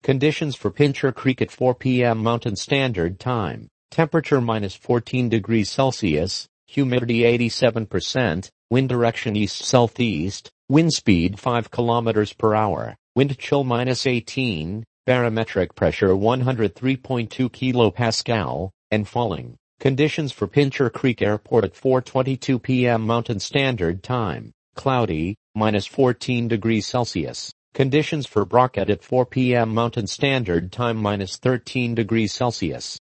Conditions for Pincher Creek at 4 p.m. Mountain Standard Time. Temperature minus 14 degrees Celsius, humidity 87%, wind direction east-southeast, wind speed 5 kilometers per hour, wind chill minus 18, barometric pressure 103.2 kilopascal, and falling. Conditions for Pincher Creek Airport at 4:22 p.m. Mountain Standard Time. Cloudy, minus 14 degrees Celsius. Conditions for Brockett at 4 p.m. Mountain Standard Time minus 13 degrees Celsius.